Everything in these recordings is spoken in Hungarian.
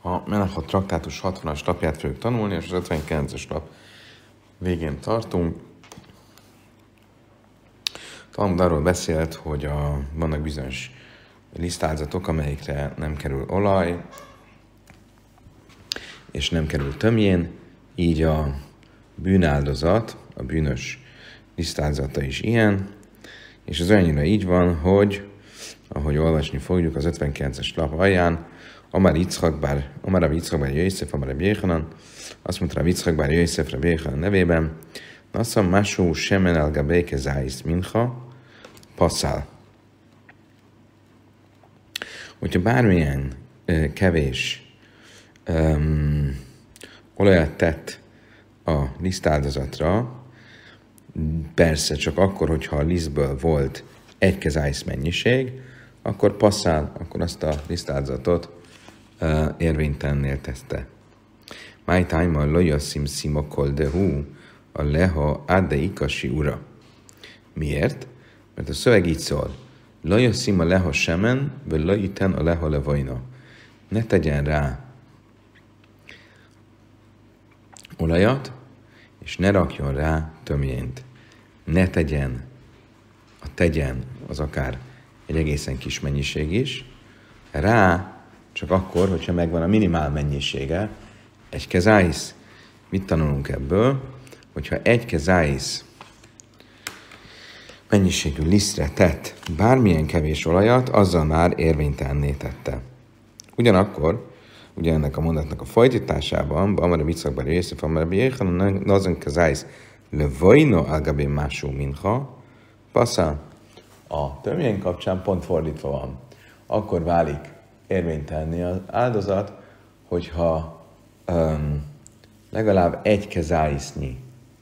A Menachot traktátus 60-as lapját fogjuk tanulni, és az 59-es lap végén tartunk. Talmud arról beszélt, hogy vannak bizonyos lisztálzatok, amelyikre nem kerül olaj, és nem kerül tömjén, így a bűnáldozat, a bűnös lisztálzata is ilyen, és az olyannyira így van, hogy, ahogy olvasni fogjuk az 59-es lap alján, Amar Yitzchak bár Jöjszef, Amar Rabbi Yechanan, azt mondta Rabbi Yitzchak bár Jöjszef Rabbi Yechanan nevében, Nassam Masú Shemen al Gabei Kezáisz Mincha, passzál. Hogyha bármilyen kevés olajat tett a lisztáldozatra, persze csak akkor, hogyha a lisztből volt egy kezáisz mennyiség, akkor passzál, akkor azt a lisztáldozatot érvénytelennél tette. Máj tájma lojasszim szimakol de hú a leha adde ikasi ura. Miért? Mert a szöveg így szól. Lojasszim a leha semen, vagy lojiten a leha levajna. Ne tegyen rá olajat, és ne rakjon rá tömjént. Ne tegyen, a tegyen az akár egy egészen kis mennyiség is, rá csak akkor, hogyha megvan a minimál mennyisége, egy kezáisz. Mit tanulunk ebből? Hogyha egy kezáisz mennyiségű lisztre tett bármilyen kevés olajat, azzal már érvénytelenné tette. Ugyanakkor, ugye ennek a mondatnak a folytatásában, Amar Rabbi Yitzchak bar Jöjszef, Amar Rabbi Yechanan, azon kezáisz levajno al gabei masú mincha, passzál. A tömjén kapcsán pont fordítva van. Akkor válik érvénytelenné az áldozat, hogyha legalább egy kezáisznyi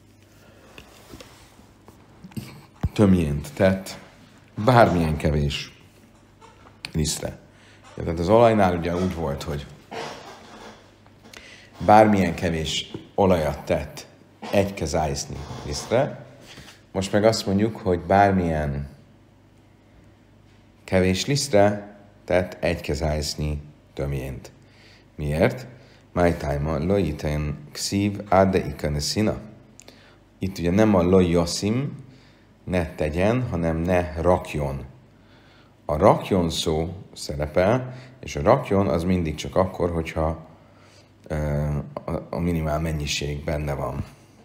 tömjént tett bármilyen kevés lisztre. Tehát az olajnál ugye úgy volt, hogy bármilyen kevés olajat tett egy kezáisznyi lisztre, most meg azt mondjuk, hogy bármilyen kevés lisztre tett egy kezáisznyi tömjént. Miért? Májtájma lojiten kszív áde ikaneszina. Itt ugye nem a lojoszim, ne tegyen, hanem ne rakjon. A rakjon szó szerepel, és a rakjon az mindig csak akkor, hogyha a minimál mennyiség benne van.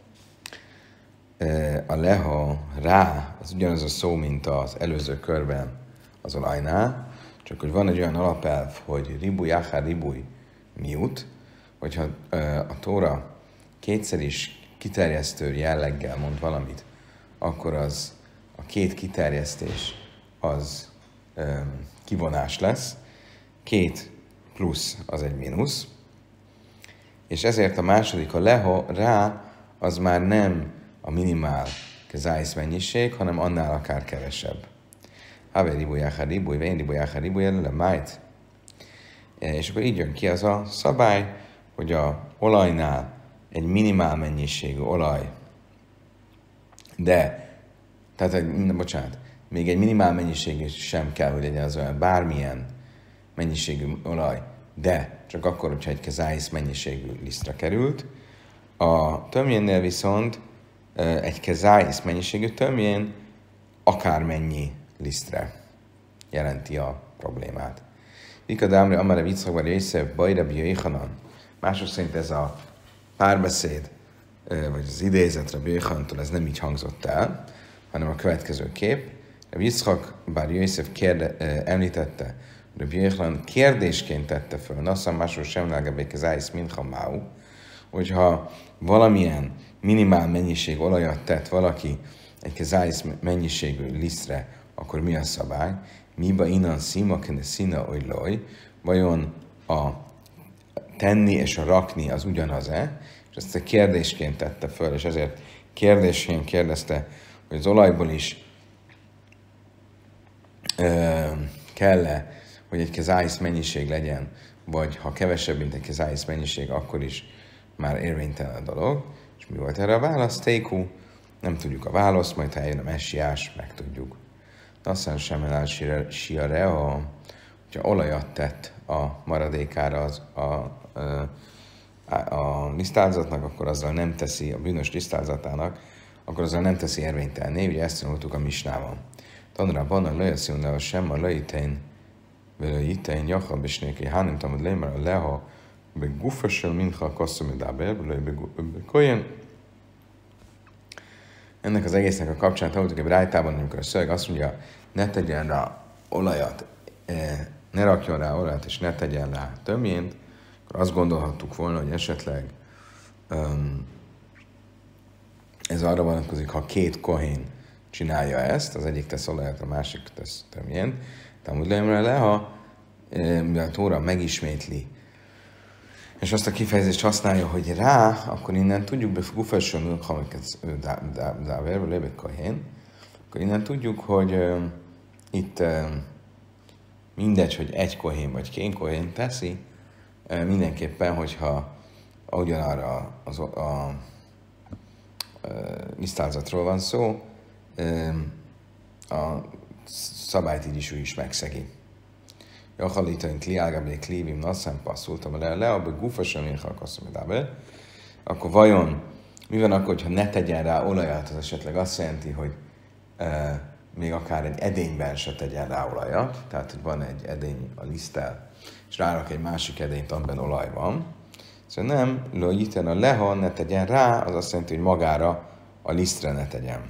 A leha rá, az ugyanaz a szó, mint az előző körben az olajnál, csak hogy van egy olyan alapelv, hogy ribuj achar ribuj miut, hogyha a Tóra kétszer is kiterjesztő jelleggel mond valamit, akkor az a két kiterjesztés az kivonás lesz, 2 plusz az egy mínusz, és ezért a második, a leha rá, az már nem a minimál kezáisz mennyiség, hanem annál akár kevesebb. Haver ribuj achar ribuj, vén ribuj achar ribuj, előle májt. És akkor így jön ki az a szabály, hogy a olajnál egy minimál mennyiségű olaj, még egy minimál mennyiségű sem kell, hogy legyen az olyan bármilyen mennyiségű olaj, de csak akkor, hogyha egy kezáisz mennyiségű lisztre került. A tömjénnél viszont egy kezáisz mennyiségű tömjén akármennyi lisztre jelenti a problémát. Vikadámri Amar Rabbi Yitzchak bar Jöjszef baj Rabbi Yechanan. Mások szerint ez a párbeszéd, vagy az idézet Rabbi Yechanantól ez nem így hangzott el, hanem a következő kép. Rabbi Yitzchak bar Jöjszef említette, Rabbi Yechanan kérdésként tette föl, Nassam Masú Shemen al Gabei Kezáisz Mincha Máu, hogyha valamilyen minimál mennyiség olajat tett valaki egy kezáisz mennyiségű lisztre, akkor mi a szabály? Miba inan szima kene szina oly loj, vajon a tenni és a rakni az ugyanaz-e? És ezt a kérdésként tette föl, és ezért kérdésként kérdezte, hogy az olajból is kell-e, hogy egy kezáisz mennyiség legyen, vagy ha kevesebb, mint egy kezáisz mennyiség, akkor is már érvénytelen a dolog. És mi volt erre a válasz? Tékú, nem tudjuk a választ, majd ha eljön a messiás, megtudjuk. Nasszán sem el siare, hogyha olajat tett a maradékára a a lisztáldozatnak, akkor azzal nem teszi, a bűnös lisztáldozatának, akkor azzal nem teszi érvénytelné, ugye ezt tanultuk a misnában. Tanulában a lejaszilna sem a lejtein, lejtein jachal besnéki hánim tamad lejmar a leha be gufasel mincha kasszamidáber, be ennek az egésznek a kapcsán tanultuk egy rájtában, amikor a szöveg azt mondja, ne tegyen rá olajat, ne rakjon rá olajat, és ne tegyen rá tömjént, akkor azt gondolhattuk volna, hogy esetleg ez arra vonatkozik, ha két kohén csinálja ezt, az egyik tesz olajat, a másik tesz tömjént, tehát úgy le, ha a Tóra megismétli, és azt a kifejezést használja, hogy rá, akkor innen tudjuk, befugufelsön, akkor innen tudjuk, hogy itt mindegy, hogy egy kohén vagy két kohén teszi, mindenképpen, hogyha ugyanarra a lisztáldozatról van szó, a szabályt így is megszegi. Jachalítain kliágablé klívim nasszám passzultam le, abba gufasan én halkasszamidába. Akkor vajon, mi van akkor, hogyha ne tegyen rá olajat, az esetleg azt jelenti, hogy még akár egy edényben se tegyen rá olajat, tehát hogy van egy edény a liszttel, és rárak egy másik edényt, amiben olaj van. Szóval nem, lojiten a leha ne tegyen rá, az azt jelenti, hogy magára a lisztre ne tegyen.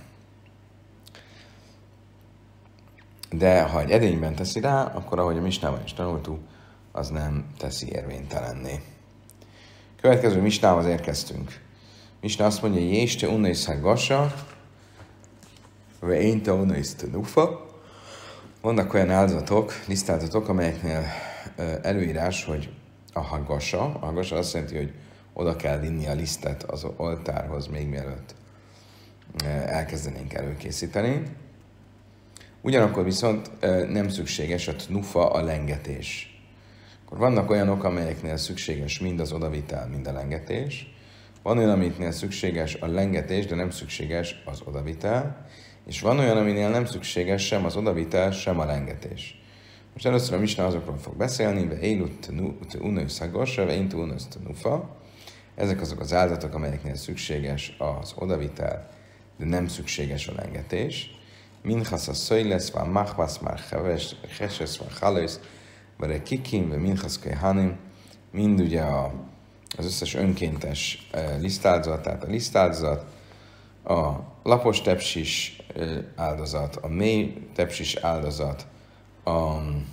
De ha egy edényben teszi rá, akkor ahogy a misnában is tanultuk, az nem teszi érvénytelenné. Következő misnához érkeztünk. Misna azt mondja, jéste unais hagasa, vagy én te unais tenufa. Vannak olyan áldozatok, lisztáldozatok, amelyeknél előírás, hogy a hagasa azt jelenti, hogy oda kell vinni a lisztet az oltárhoz, még mielőtt elkezdenénk előkészíteni. Ugyanakkor viszont nem szükséges a tnufa, a lengetés. Akkor vannak olyanok, amelyeknél szükséges mind az odavitel, mind a lengetés. Van olyan, amiknél szükséges a lengetés, de nem szükséges az odavitel. És van olyan, aminél nem szükséges sem az odavitel, sem a lengetés. Most először a misna azokról fog beszélni, ve élut unősz hagasa, ve intu unősz tnufa. Ezek azok az áldozatok, amelyeknél szükséges az odavitel, de nem szükséges a lengetés. Minchas a szöjlesz, vár machvasz, már hesesz, vár halősz, vár kikim, vár minchas kehanim, mind ugye az összes önkéntes lisztáldozat, tehát a lisztáldozat, a lapos tepsis áldozat, a mély tepsis áldozat, a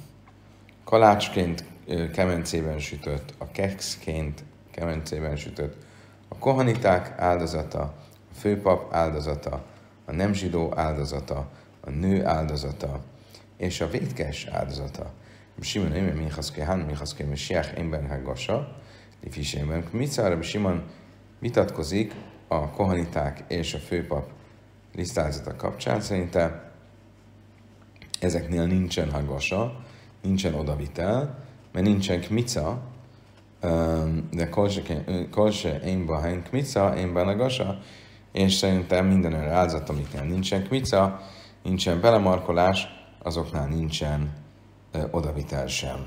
kalácsként kemencében sütött, a kekszként kemencében sütött, a kohaniták áldozata, a főpap áldozata, a nem zsidó áldozata, a nő áldozata, és a vétkes áldozata. Simon éme minchaszké hán, minchaszké mesiach énben hagasa, lifisében. Micára Simon vitatkozik a kohaniták és a főpap lisztáldozata kapcsán. Szerintem ezeknél nincsen hagasa, nincsen odavitel, mert nincsen kmica, de kolse énben hán kmica, énben hagasa, és szerintem minden olyan áldozat, amiknél nincsen kmica, nincsen belemarkolás, azoknál nincsen odavitel sem.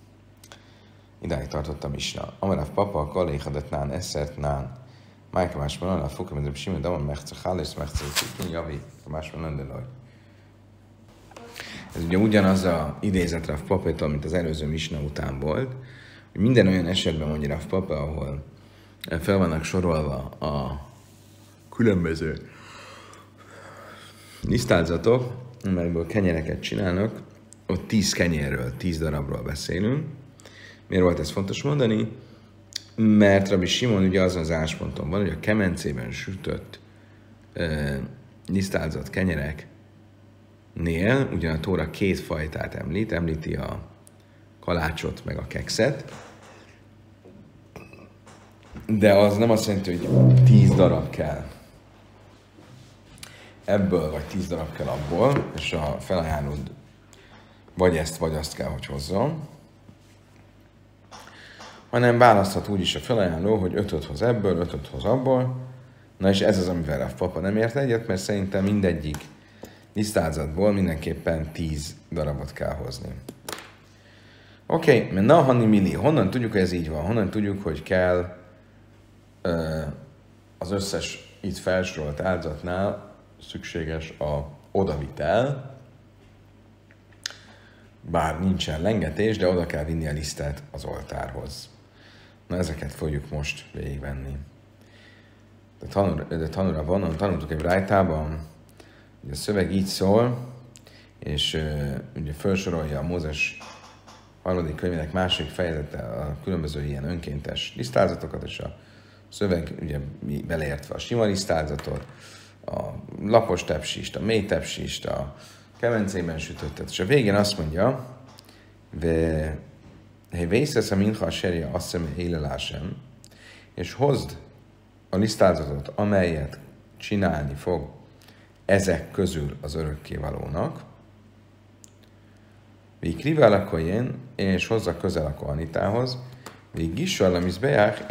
Idáig tartott a misna. Amarav papa, kaléhadat nán, eszert nán, májka másban alá, fukam, de simon, de van mechce, hálész, mechce, cikin, javi, másban öndelaj. Ez ugye ugyanaz a idézet Rav Papától, mint az előző misna után volt, hogy minden olyan esetben mondja Rav Papa, ahol fel vannak sorolva a különböző lisztáldozatok, amelyből kenyereket csinálnak, ott 10 kenyérről, 10 darabról beszélünk. Miért volt ez fontos mondani? Mert Rabbi Simon ugye azon az állásponton van, hogy a kemencében sütött lisztáldozat kenyereknél, ugyan a Tóra két fajtát említi a kalácsot meg a kekszet, de az nem azt jelenti, hogy 10 darab kell ebből, vagy 10 darab kell abból, és a felajánlód vagy ezt, vagy azt kell, hogy hozzon, hanem választhat úgy is a felajánló, hogy 5-öt hoz ebből, 5-öt hoz abból. Na és ez az, amivel a papa nem ért egyet, mert szerintem mindegyik lisztáldozatból mindenképpen 10 darabot kell hozni. Oké, mert nahani mili, honnan tudjuk, hogy ez így van? Honnan tudjuk, hogy kell az összes itt felsorolt áldozatnál szükséges a odavitel, bár nincsen lengetés, de oda kell vinni a lisztet az oltárhoz. Na, ezeket fogjuk most végigvenni. De tanulában tanultuk egy rájtában, hogy a szöveg így szól, és ugye felsorolja a Mózes harmadik könyvének második fejezete a különböző ilyen önkéntes lisztázatokat, és a szöveg ugye beleértve a sima lisztázatot, a lapos tepsist, a mély tepsist, a kemencében sütöttet, és a végén azt mondja, hogy vészesz a mincha a serje azt hiszem, élelásem, és hozd a lisztázatot, amelyet csinálni fog ezek közül az örökkévalónak, vég kriválakoljen, és hozza közel a kohanitához, vég gissalamiz beják,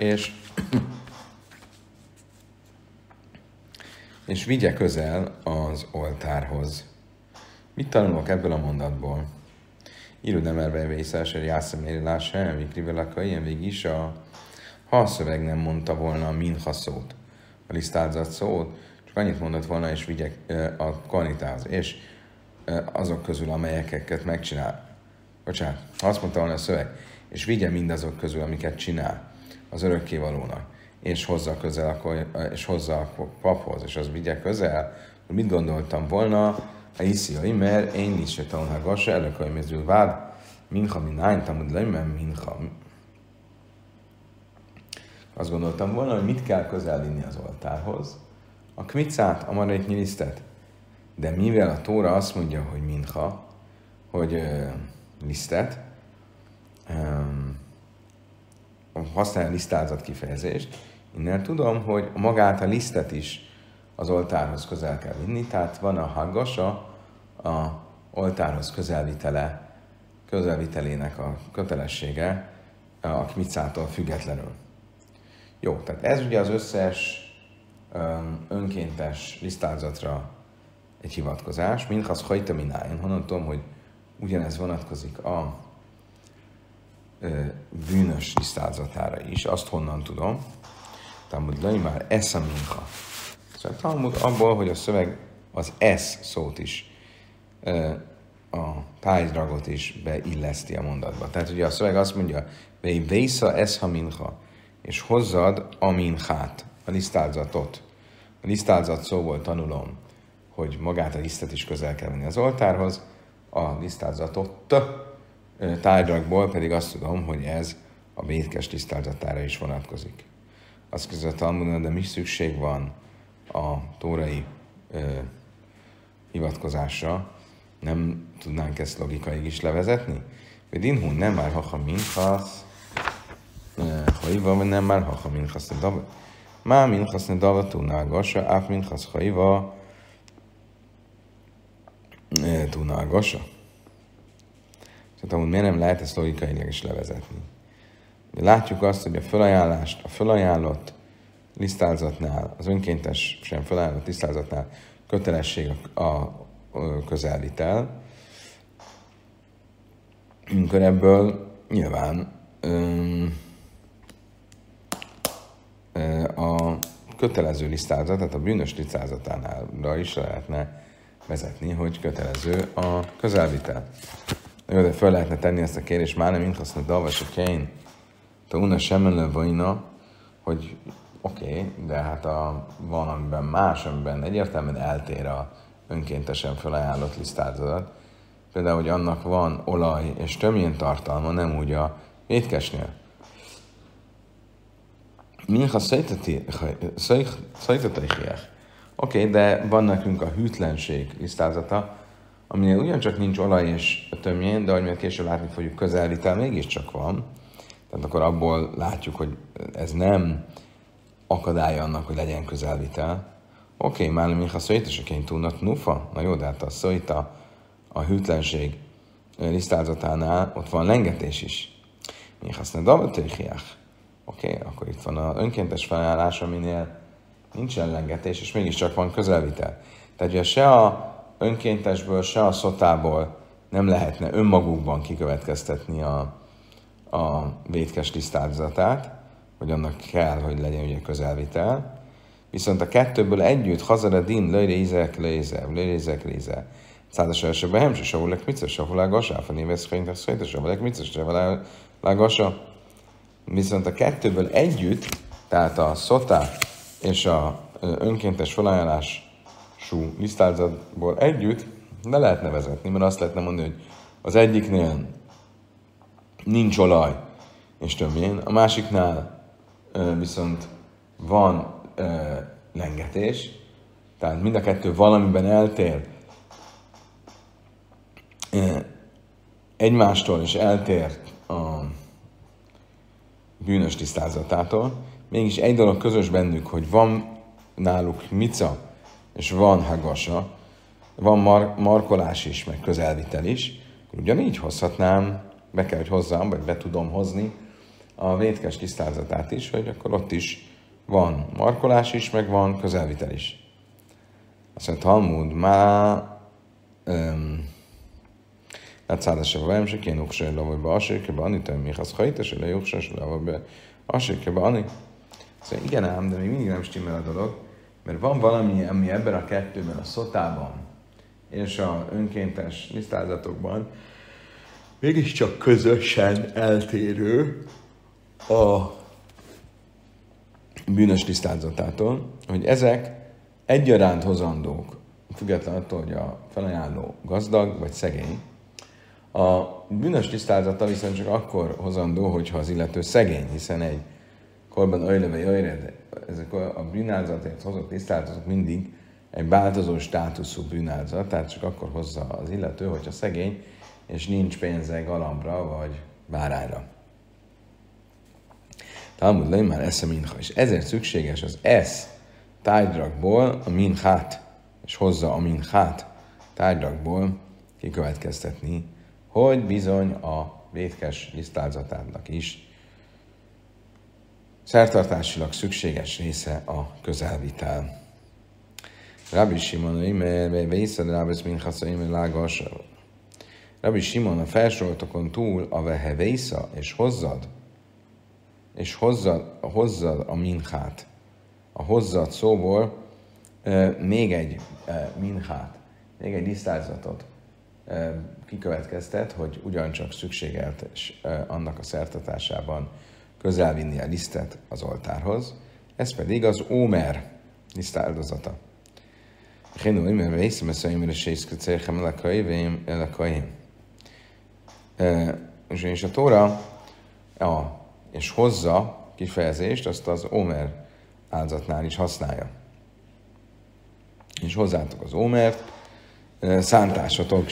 és vigye közel az oltárhoz. Mit tanulok ebből a mondatból? Írod nem erve vészelszer, jászem érülás sem, vég kriválakoljen, vég is ha a szöveg nem mondta volna a minha szót, a lisztázat szót, csak annyit mondott volna, és vigye a kohanitához, és azok közül, amelyeket megcsinál. Bocsánat, ha azt mondta volna a szöveg, és vigye mindazok közül, amiket csinál az örökkévalónak, és hozza közel, és hozza a paphoz, és az vigye közel, akkor mit gondoltam volna? A isziai, mert én is se tanulhágassa, előkai mezül vád, minha minány, tamud lejmen minha. Azt gondoltam volna, hogy mit kell közel vinni az oltárhoz? A kmicát, a maradéknyi lisztet. De mivel a Tóra azt mondja, hogy minha, hogy lisztet, használja a lisztázat kifejezést, innen tudom, hogy magát a lisztet is az oltárhoz közel kell vinni, tehát van a haggasa, a oltárhoz közelvitelének a kötelessége a kmicától függetlenül. Jó, tehát ez ugye az összes önkéntes lisztázatra egy hivatkozás. Minchasz hajta mináján. Honnan tudom, hogy ugyanez vonatkozik a bűnös lisztázatára is. Azt honnan tudom? Talmud lej már esz a mincha. Szóval Talmud abból, hogy a szöveg az esz szót is, a tájdragot is beilleszti a mondatba. Tehát ugye a szöveg azt mondja, hogy vésza esz ha mincha, és hozzad a minchát, a lisztázatot. A lisztázat szóból tanulom, hogy magát a lisztet is közel kell venni az oltárhoz, a lisztázatot tárgyakból pedig azt tudom, hogy ez a vétkes lisztázatára is vonatkozik. Azt között Talmudon, de mi szükség van a tórai hivatkozásra, nem tudnánk ezt logikai is levezetni? Vagy inhun nem már haha minchasz, haiva, vagy nem már haha minchasz, már minchasz ne davatúnálgassa, áp minchasz haiva, túnálgassa. Tehát miért nem lehet ezt logikailag is levezetni? De látjuk azt, hogy a fölajánlott lisztázatnál, az önkéntesen fölajánlott lisztázatnál kötelesség a közelvitel, amikor ebből nyilván a kötelező lisztázat, tehát a bűnös lisztázatánál is lehetne vezetni, hogy kötelező a közelvitel. Jó, de föl lehetne tenni ezt a kérdést, már nem intkaszna davas a kein, te una semmelő vajna, hogy oké, de hát van amiben más, amiben egyértelműen eltér a önkéntesen felajánlott lisztázat. Például, hogy annak van olaj és tömjén tartalma, nem úgy a vétkesnél. Minha szajtataihiek. Oké, de van nekünk a hűtlenség lisztázata, aminél ugyancsak nincs olaj és tömjén, de ahogy majd később látni fogjuk, közelvitel mégiscsak van. Tehát akkor abból látjuk, hogy ez nem akadálya annak, hogy legyen közelvitel. Oké, már minha szajtasaként tudnak nufa. Na jó, de hát a szajta, a hűtlenség lisztázatánál ott van lengetés is. Minha szajtasaként. Oké, akkor itt van az önkéntes felajánlás, aminél nincsen lengetés, és mégiscsak van közelvitel. Tehát ugye se a önkéntesből, se a szotából nem lehetne önmagukban kikövetkeztetni a a vétkes tisztázatát, hogy annak kell, hogy legyen ugye közelvitel. Viszont a kettőből együtt, hazaradin, lőrézek. Szádas elsőben hem se savulek micces, savulágasa, fenévesz fejntek szajta, savulek micces, savulágasa. Viszont a kettőből együtt, tehát a szotá és a önkéntes felajánlású lisztázatból együtt le lehetne vezetni, mert azt lehetne mondani, hogy az egyiknél nincs olaj, és többén, a másiknál viszont van lengetés, tehát mind a kettő valamiben eltér egymástól, és eltér a bűnös tisztázatától. Mégis egy dolog közös bennük, hogy van náluk mica, és van hagasa, van markolás is, meg közelvitel is, ugyanígy hozhatnám, be kell, hogy hozzam, vagy be tudom hozni a vétkes tisztázatát is, hogy akkor ott is van markolás is, meg van közelvitel is. Azt mondja, Talmud, Látszádásában nem se kéne uksai lavajba, asérkebe ani, te még az hajtes, le uksai lavajba, asérkebe ani. Szóval igen ám, de még mindig nem stimmel a dolog, mert van valami, ami ebben a kettőben, a szotában és a önkéntes tisztázatokban mégiscsak közösen eltérő a bűnös tisztázatától, hogy ezek egyaránt hozandók, függetlenül attól, hogy a felajánló gazdag vagy szegény. A bűnös tisztázata viszont csak akkor hozandó, hogyha az illető szegény, hiszen egy korban öjleve, ezek a bűnáldatért hozott tisztázatok mindig egy változó státuszú bűnáldozat, tehát csak akkor hozza az illető, hogyha szegény, és nincs pénze galambra vagy bárányra. Talmud legyen már esze mincha, és ezért szükséges az tárgyrakból a minchát, és hozza a minchát tárgyrakból kikövetkeztetni, hogy bizony a vétkes tisztázatának is szertartásilag szükséges része a közelvitel. Rabbi Simon, Vészed Rábesz Minchasza, Lágasa. Rabbi Simon a felsoroltokon túl a vehevésza, és hozzad a minchát. A hozzad szóból még egy minchát, még egy tisztázatot kikövetkeztet, hogy ugyancsak szükségeltes annak a szertartásában közelvinni a lisztet az oltárhoz. Ez pedig az ómer lisztáldozata. És a Tóra és hozza kifejezést, azt az ómer áldozatnál is használja. És hozzátok az ómert, szántásatok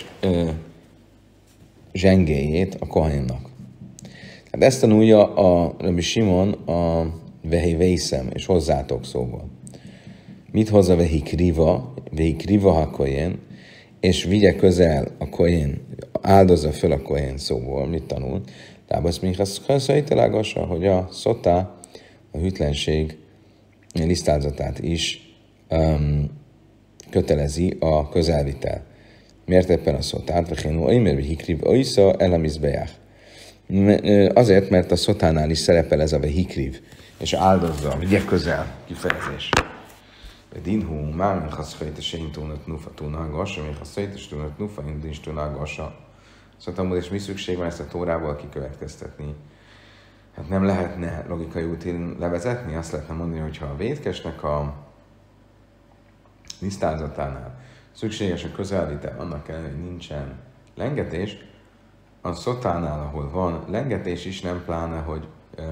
zsengéjét a kohénnak. Hát ezt tanulja a Rabbi Simon a vehi vészem, és hozzátok szóval. Mit hozza vehi kriva ha kohén, és vigye közel a kohén, áldozza föl a kohén szóból. Mit tanul? Tábasz minchaszajtelágasa, hogy a szotá, a hűtlenség lisztáldozatát is kötelezi a közelvitel. Miért éppen a szotát? Vechénú aimer vehikriv oisza elamizbejach. Azért, mert a szotánál is szerepel ez a vehikriv, és áldozza, vigye közel kifejezés. Dinhu, mámin haszfejte sény tónat nufa tónálgassa, még haszfejte tónat nufa, indincs tónálgassa. Szóval és mi szükség van ezt a Tórából kikövetkeztetni? Hát nem lehetne logikai útén levezetni, azt lehetne mondani, hogyha a vétkesnek a lisztázatánál szükséges a közelvitel, annak ellenére, hogy nincsen lengetés, a szotánál, ahol van lengetés is, nem pláne, hogy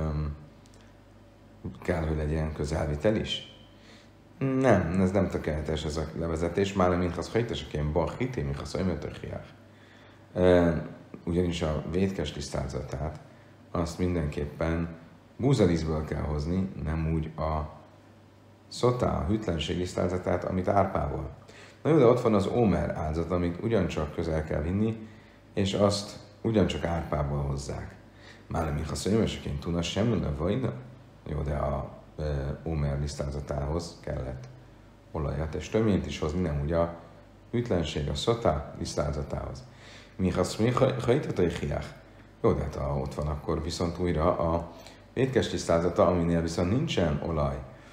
kell, hogy legyen közelvitel is. Nem, ez nem tökéletes ez a levezetés, már mint az hajtasaként bachité, mint az ajmötöchiák. Ugyanis a vétkes tisztázatát azt mindenképpen búzalizből kell hozni, nem úgy a szotá, a hűtlenség tisztázatát, amit árpából. Na jó, de ott van az ómer áldozat, amit ugyancsak közel kell vinni, és azt ugyancsak árpából hozzák. Már még ha szöjmeseként tudna semmi vajna, jó, de a ómer lisztázatához kellett olajat, és töményt is hozni, nem úgy a hűtlenség, a szotá lisztázatához. Mi ha hajtatai hiák, Jó, de hát ott van akkor viszont újra a vétkes tisztázata, aminél viszont nincsen olaj,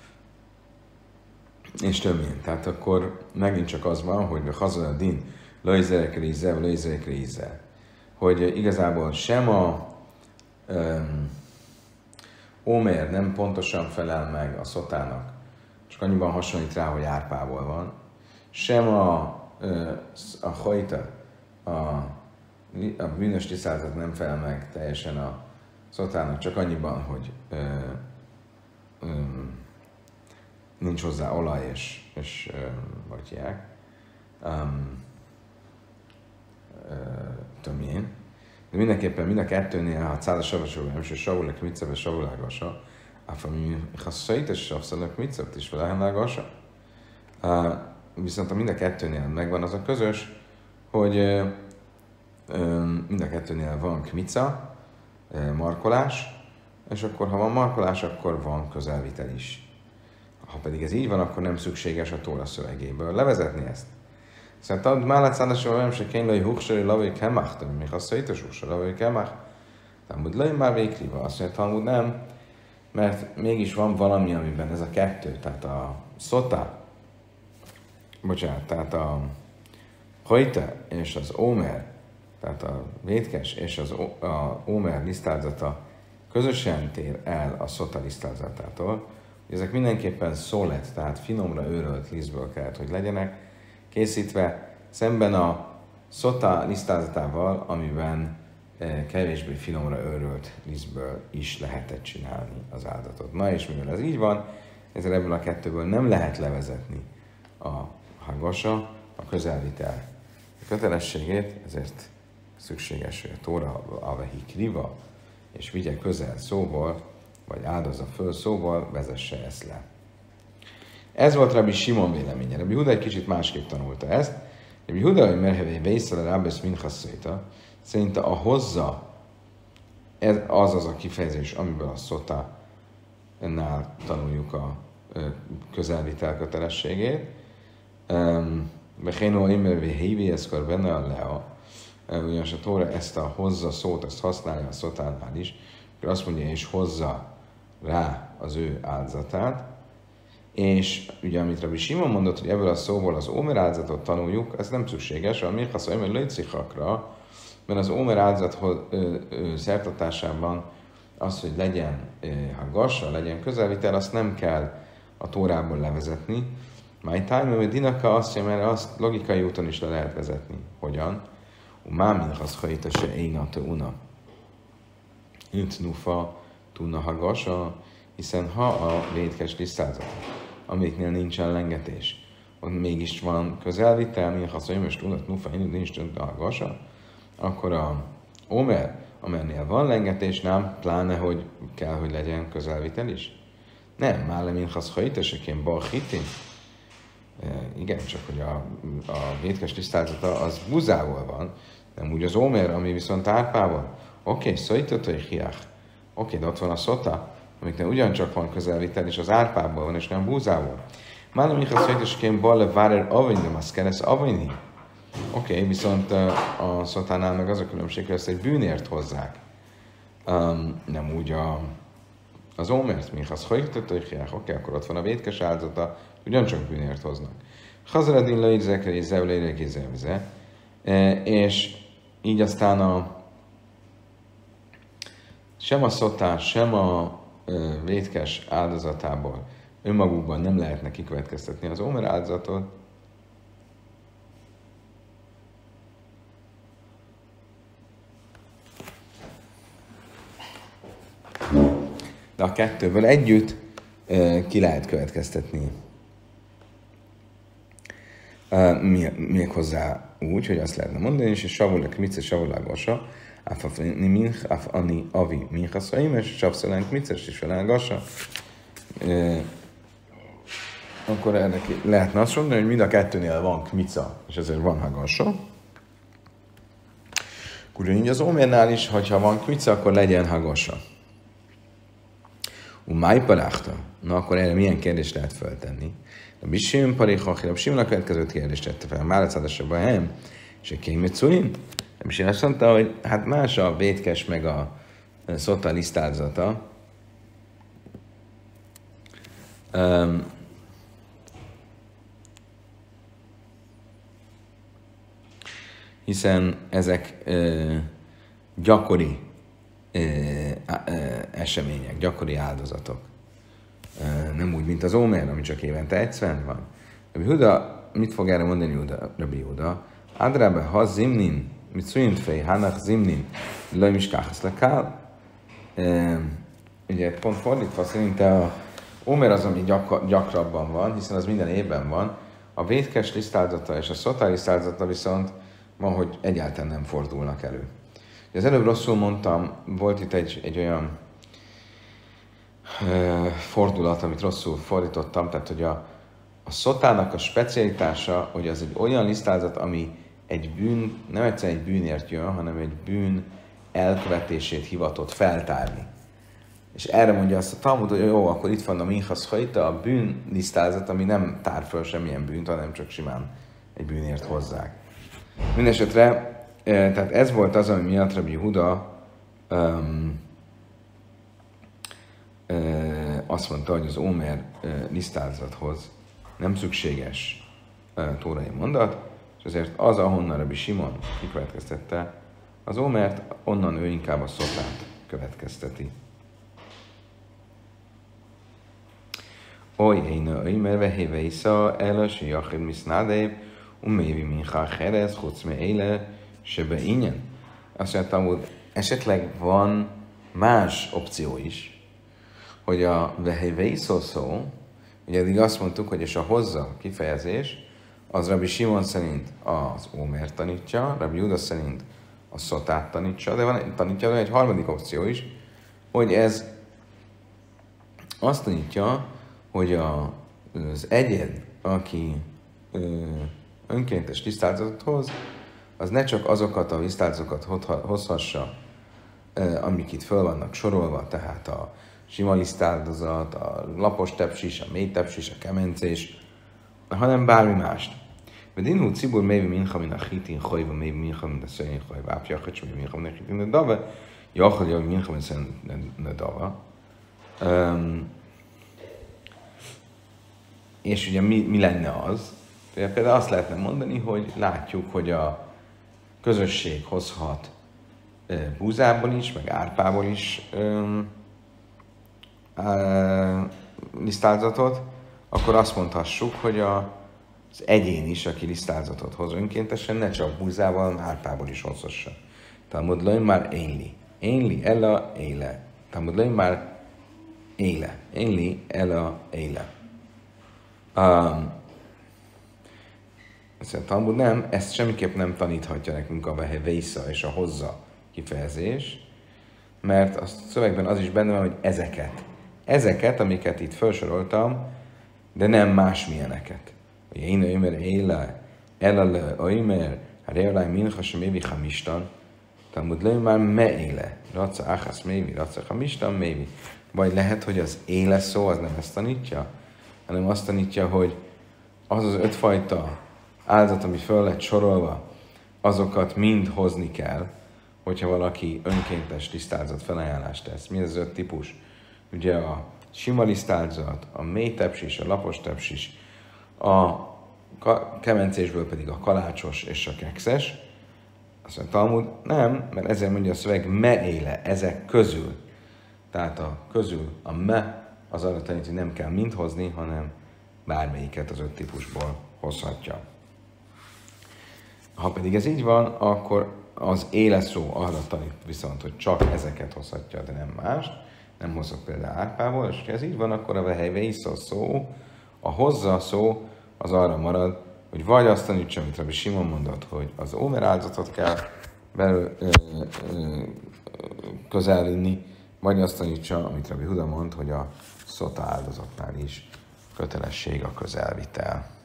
és többén. Tehát akkor megint csak az van, hogy a hazon a din, lajzerek rízzel, hogy igazából sem a Ómer nem pontosan felel meg a szotának, csak annyiban hasonlít rá, hogy árpából van, sem a hajta, a bűnös tisztázat nem felel meg teljesen a szotának, csak annyiban, hogy nincs hozzá olaj és vatyják, tömjén. De mindenképpen mind a kettőnél, ha cádas savasóval, és savulek micebe savulágasa, ami hasszait és savszalak micebt is felállnágasa. Viszont a mind a kettőnél megvan az a közös, hogy mind a kettőnél van kmica, markolás, és akkor ha van markolás, akkor van közelvitel is. Ha pedig ez így van, akkor nem szükséges a Tóra szövegéből levezetni ezt. Szerintem mellett szállásról nem se kénylői húksori lavai kemach, de még azt szaitos húksori lavai kemach, Talmud lőj már végriva, azt mondja, Talmud nem, mert mégis van valami, amiben ez a kettő, tehát a szota, tehát a hojte és az ómer, tehát a vétkes és a ómer lisztázata közösen tér el a szota lisztázatától. Ezek mindenképpen szólet, tehát finomra őrölt lisztből kellett, hogy legyenek készítve, szemben a szota lisztázatával, amiben kevésbé finomra őrölt lisztből is lehetett csinálni az áldatot. Na és mivel ez így van, ezért ebből a kettőből nem lehet levezetni a hagasa, a közelvitel kötelességét, ezért szükséges, hogy a Tóra avehi kriva, és vigye közel szóval, vagy áldozza föl szóval, vezesse ezt le. Ez volt Rabbi Simon véleménye. Rabbi Huda egy kicsit másképp tanulta ezt. Rabbi Huda, hogy merhevé vészele rábesz minchasszéta, szerinte a hozza, ez az a kifejezés, amiből a szotánál tanuljuk a közelvitel kötelességét. Bechénó immervé hévi eszkor benne a lea. Ugyanis a Tóra ezt a hozza szót, ezt használja a szotánál is, akkor azt mondja, és hozza rá az ő áldozatát. És ugye, amit Rabbi Simon mondott, hogy ebből a szóból az ómer áldozatot tanuljuk, ez nem szükséges, a mirchasz oimer lőcichakra, mert az ómer áldozat szertartásában az, hogy legyen hagassa, legyen közelvitel, azt nem kell a Tórából levezetni. My time, mert dinaka azt mondja, mert azt logikai úton is le lehet vezetni. Hogyan? Mámin haszhaita se énate una. Intnufa tuna hagassa, hiszen ha a vétkes tisztázat, amiknél nincsen lengetés, ott mégis van közelvitel, mi haszonja, most tunat nufa, nincs tuna hagassa, akkor a ómer, amernél van lengetés, nem, pláne, hogy kell, hogy legyen közelvitel is. Nem, már lemin haszhaita se kén balhitin. Igen, csak hogy a vétkes tisztázata az buzával van, nem úgy az ómer, ami viszont árpával. Oké, szajtatai hiach. Oké, de ott van a szota, amiknek ugyancsak van közelvitel, és az árpából van, és nem búzából. Már nem igaz, hogy is balle várer avénydem, az keresz avényi. Oké, viszont a szotánál meg az a különbség, hogy ezt egy bűnért hozzák. Nem úgy az ómert, mi az hajtatották, oké, akkor ott van a vétkes áldozata, ugyancsak bűnért hoznak. Hazaradin leírzekre és zevleire kézelvize, és így aztán sem a szotás, sem a vétkes áldozatából önmagukban nem lehetne kikövetkeztetni az ómer áldozatot, de a kettőből együtt ki lehet következtetni. Méghozzá úgy, hogy azt lehetne mondani, és savulek mice savulágasa, afafni minch, afani avi minchaszaim, és savszalánk mices is felágasa. Akkor erre lehetne azt mondani, hogy mind a kettőnél van kmica, és ezért van hagassa. Ugyanígy az ómérnál is, hogyha van kmica, akkor legyen hagassa. Májpaláchta. Na akkor erre milyen kérdést lehet föltenni? A Bisim paréhachira, a Simon a következőt kérdést tette fel. Már a szádasabban hem, és egy kémmetszulin. És én azt mondta, hogy hát más a vétkes meg a szota lisztárzata. Hiszen ezek gyakori események, gyakori áldozatok. Nem úgy, mint az Ómer, ami csak évente egyszer van. Rabbi Huda, mit fog erre mondani Rabbi Huda? Adrábe, ha zimnin, mit szújint fej, hánach zimnin, laj miskáhasz lekál. Ugye pont fordítva szerinte a Ómer az, ami gyakrabban van, hiszen az minden évben van. A vétkes lisztáldata és a szotár lisztáldata viszont ma, hogy egyáltalán nem fordulnak elő. Az előbb rosszul mondtam, volt itt egy olyan fordulat, amit rosszul fordítottam, tehát hogy a szotának a specialitása, hogy az egy olyan lisztázat, ami egy bűn, nem egyszerűen egy bűnért jön, hanem egy bűn elkövetését hivatott feltárni. És erre mondja azt a Talmud, hogy jó, akkor itt van a minchasz hajta, a bűn lisztázat, ami nem tár föl semmilyen bűnt, hanem csak simán egy bűnért hozzák. Mindenesetre, tehát ez volt az, ami miatt Rabbi Huda azt mondta, hogy az Ómer lisztázathoz nem szükséges tórai mondat, és azért az, ahonnan Rabbi Simon kikövetkeztette az Ómert, onnan ő inkább a szotát következteti. Oly éjnő öjmer vehéve isza el, se jachid misznádév, mévi mincha herez, chucme éle, sebe ingyen. Azt mondtam, hogy esetleg van más opció is, hogy a vehéve szó, ugye eddig azt mondtuk, hogy és a hozza kifejezés, az Rabbi Simon szerint az Ómer tanítja, Rabbi Huda szerint a szotát tanítja, de van egy harmadik opció is, hogy ez azt tanítja, hogy az egyén, aki önkéntes lisztáldozatot hoz, az ne csak azokat a lisztáldozatokat hozhassa, amik itt föl vannak sorolva, tehát a sima lisztáldozat, a lapos tepsis, a mély tepsis, a kemencés, hanem bármi mást. Vedinhu cibur mévi mincha min a hitin hajva, mévi mincha min a szöjén hajva, ápja, hogy mévi mincha min a hitin a dave, jachad, hogy mincha min szöjén a dava. És ugye mi lenne az? Például azt lehetne mondani, hogy látjuk, hogy a közösség hozhat búzából is, meg árpából is lisztáldozatot, akkor azt mondhassuk, hogy az egyén is, aki lisztáldozatot hoz önkéntesen, ne csak búzával, hanem árpából is hozhassa. Talmud lőn már énli. Énli, ella, éle. Talmud lőn már éle. Énli, ella, éle. A Talmud nem, ezt semmiképp nem taníthatja nekünk a vehisza és a hozza kifejezés, mert a szövegben az is benne van, hogy ezeket. Ezeket, amiket itt felsoroltam, de nem másmilyeneket. Én ömer éle, elele ömer, reolaj mincha sem évi hamistan, Talmud lőn már me éle, raca áhász mévi, raca hamistan mévi. Vagy lehet, hogy az éle szó az nem ezt tanítja, hanem azt tanítja, hogy az az 5 fajta áldozat, ami föl lett sorolva, azokat mind hozni kell, hogyha valaki önkéntes lisztáldozat felajánlást tesz. Mi ez az 5 típus? Ugye a sima lisztáldozat, a mély tepsis, a lapos tepsis, a kemencésből pedig a kalácsos és a kekszes. Azt mondja, Talmud nem, mert ezért mondja a szöveg me éle, ezek közül. Tehát a közül a me az arra tanít, hogy nem kell mind hozni, hanem bármelyiket az 5 típusból hozhatja. Ha pedig ez így van, akkor az éle szó arra tanít viszont, hogy csak ezeket hozhatja, de nem mást. Nem hozok például árpából, és ha ez így van, akkor a vehelyve szó, a hozza szó az arra marad, hogy vagy azt tanítsa, amit Rabbi Simon mondott, hogy az Ómer áldozatot kell közel vinni, vagy azt tanítsa, amit Rabbi Huda mond, hogy a szota áldozatnál is kötelesség a közelvitel.